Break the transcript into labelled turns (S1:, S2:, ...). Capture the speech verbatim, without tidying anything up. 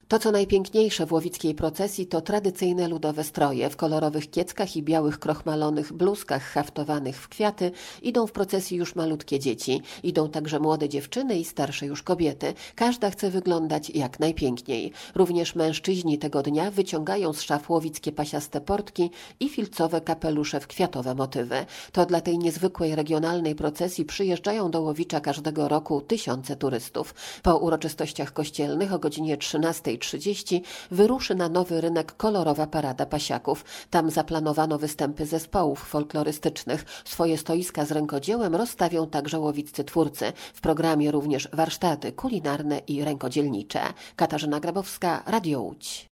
S1: To, co najpiękniejsze w łowickiej procesji, to tradycyjne ludowe stroje. W kolorowych kieckach i białych krochmalonych bluzkach haftowanych w kwiaty idą w procesji już malutkie dzieci. Idą także młode dziewczyny i starsze już kobiety. Każda chce wyglądać jak najpiękniej. Również mężczyźni tego dnia wyciągają z szaf łowickie pasiaste portki i filcowe kapelusze w kwiatowe motywy. To dla tej niezwykłej regionalnej procesji przyjeżdżają do Łowicza każdego roku tysiące turystów. Po uroczystościach kościelnych o godzinie trzynastej trzydzieści wyruszy na nowy rynek kolorowa parada pasiaków. Tam zaplanowano występy zespołów folklorystycznych. Swoje stoiska z rękodziełem rozstawią także łowiccy twórcy. W programie również warsztaty kulinarne i rękodzielnicze. Katarzyna Grabowska, Radio Łódź.